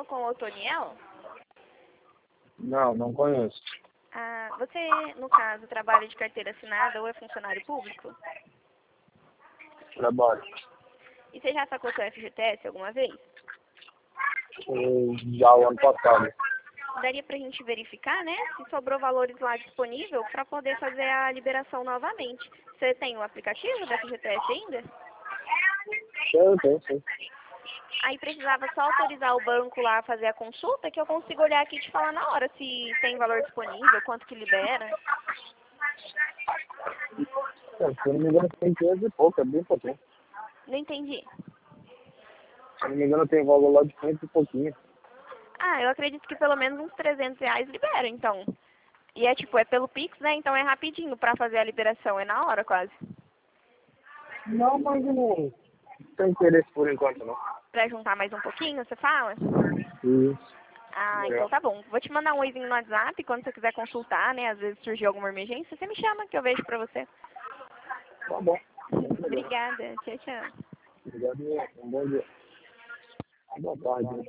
com o Otoniel? Não, não conheço. Ah, você, no caso, trabalha de carteira assinada ou é funcionário público? Trabalho. E você já sacou seu FGTS alguma vez? Já o ano passado. Daria pra gente verificar, né, se sobrou valores lá disponível para poder fazer a liberação novamente. Você tem o aplicativo da FGTS ainda? Tem, sim. Aí precisava só autorizar o banco lá a fazer a consulta, que eu consigo olhar aqui e te falar na hora se tem valor disponível, quanto que libera. Se eu não me engano, tem 500 e pouco, é bem pouquinho. Não entendi. Se eu não me engano, tem valor lá de 500 e pouquinho. Ah, eu acredito que pelo menos uns R$ 300 libera, então. E é tipo, é pelo Pix, né? Então é rapidinho pra fazer a liberação, é na hora quase. Não, mas eu não tenho interesse por enquanto, não. Pra juntar mais um pouquinho, você fala? Isso. Ah, então tá bom. Vou te mandar um oizinho no WhatsApp quando você quiser consultar, né? Às vezes surgir alguma emergência, você me chama que eu vejo pra você. Tá bom. Obrigada. Tchau, tchau. Obrigado. Um bom dia. Boa tarde.